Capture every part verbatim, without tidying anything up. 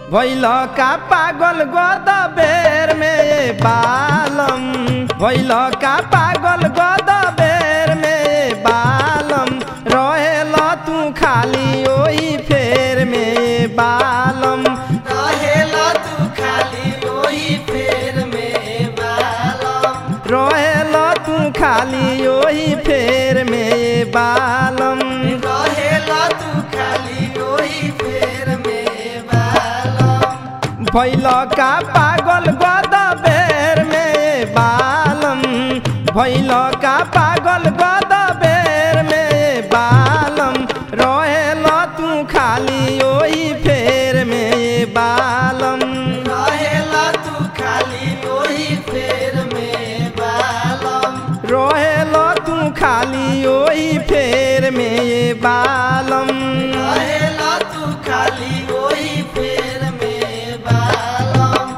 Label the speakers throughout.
Speaker 1: भइल का पागल गद बेर में बालम भइल का पागल गद बेर में बालम रहेल तू खाली ओही फेर में बालम
Speaker 2: रहेल तू खाली ओही फेर में बालम
Speaker 1: रहेल तू खाली ओही फेर में बालम
Speaker 2: रहेल तू खाली ओही फेर में बालम
Speaker 1: भइल का पागल गद बेर में बालम भइल का पागल गद बेर में बालम रहेल तू खाली ओही फेर में बालम
Speaker 2: रहेल तू खाली ओही फेर में बालम
Speaker 1: रहेल तू खाली ओही फेर में बालम
Speaker 2: रहेल तू खाली ओही फेर में बालम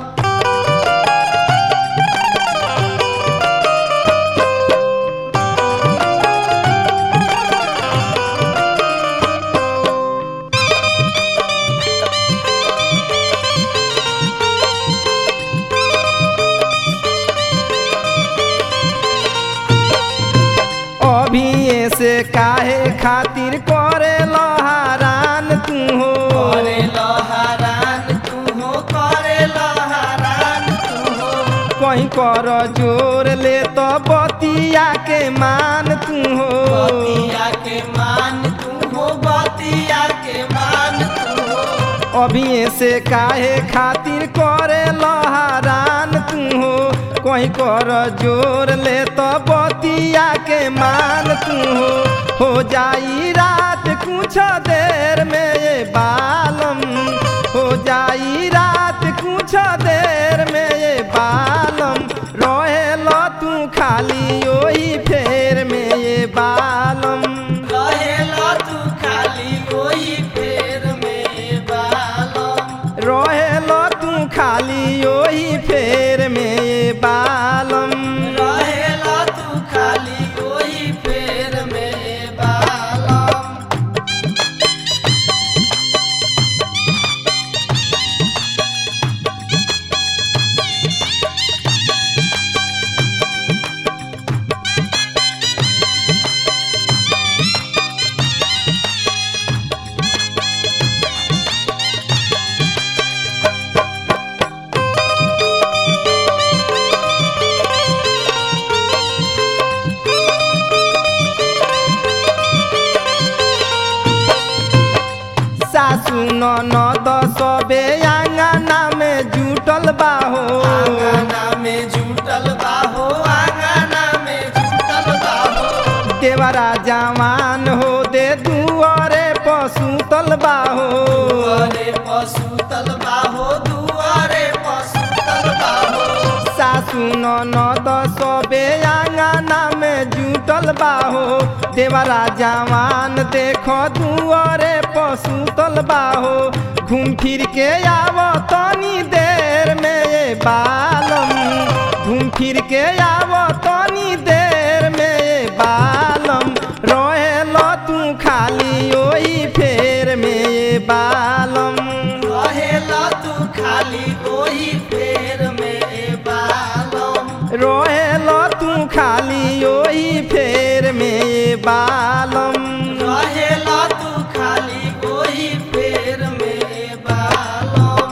Speaker 1: अभी से काहे खातिर करे लहरान तू हो
Speaker 2: करे लहरान तू हो करे लहरान तू हो
Speaker 1: कहीं कर जोर ले तो बतिया के मान तू हो
Speaker 2: बतिया के मान तू हो बतिया के मान तू हो
Speaker 1: अभी से काहे खातिर करे लहरान तू हो कहीं कर जोर ले तो बतिया के मान तू हो हो जाई रात कुछ देर में ये बालम हो जाई रात कुछ देर में ये बालम रहेल तू खाली ओही फेर में ये बालम
Speaker 2: रहेल तू खाली ओही फेर में बालम
Speaker 1: रहेल तू खाली ओही फेर में बालम
Speaker 2: रहेल तू खाली ओही फेर में बालम
Speaker 1: सासु ननद सबे आंगना में जुटल बाहो
Speaker 2: आंगना में जुटल बाहो आंगना में जुटल बाहो
Speaker 1: देवरा जवान हो दे दुआरे पसुतल बाहो
Speaker 2: दुआरे पशु तलबाहो दुआरे पशु तलबाहो
Speaker 1: सासु ननद सबे आंगना में जुटल बाहो देवरा जवान देखो दुआरे पसुतल बाहो घूम फिर के आव तनी देर में ये बालम घूम फिर के आव तनी देर में ये बालम रहेल तू खाली ओही फेर में ये बालम
Speaker 2: रहेल तू खाली ओही फेर में बालम
Speaker 1: रहेल तू खाली ओही फेर में बालम
Speaker 2: रहेल तू खाली ओही फेर में बालम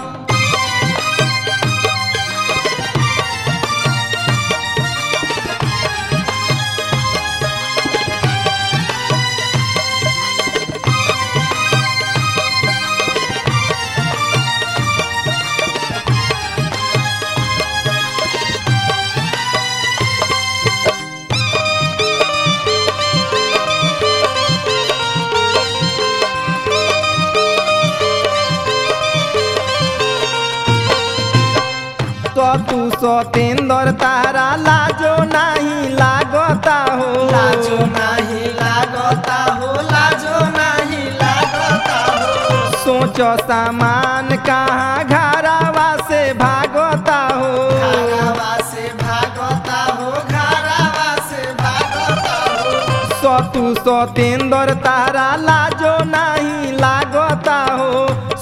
Speaker 1: तो तू सतेंद्र तारा लाजो नहीं लागता हो
Speaker 2: लाजो नहीं लागता हो लाजो नहीं लागता हो
Speaker 1: सोच सामान कहाँ घरावा से भागता हो
Speaker 2: घरवा से भागता हो घरवा से भागता हो
Speaker 1: सतु सतेंद्र तारा लाजो नहीं लागता हो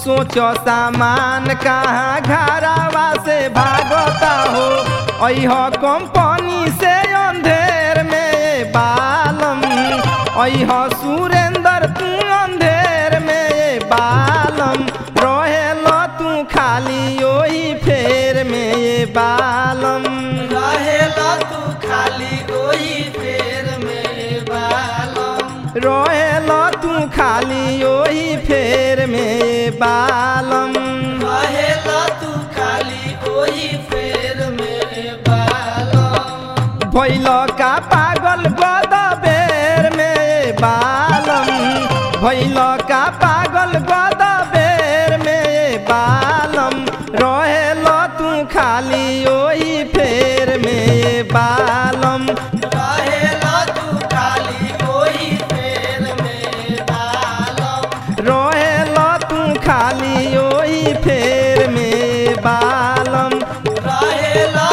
Speaker 1: सोचो सामान कहाँ घरावा से भागता हो अह कंपनी से अंधेर में बालम अह सुरेंद्र तू अंधेर में बालम रहेल तू खाली ओही फेर में बालम
Speaker 2: रहेल तू खाली ओही फेर में बालम
Speaker 1: रहेल तू खाली ओही फेर में बालम
Speaker 2: रहेल तू खाली ओही फेर में बालम
Speaker 1: भैल का पागल गदबेर में बालम भैल का पागल गदबेर में बालम रहेल तू खाली ओही फेर में बालम
Speaker 2: रहेल तू खाली ओही फेर में बालम
Speaker 1: रहेल तू खाली ओही फेर में बालम
Speaker 2: रहेल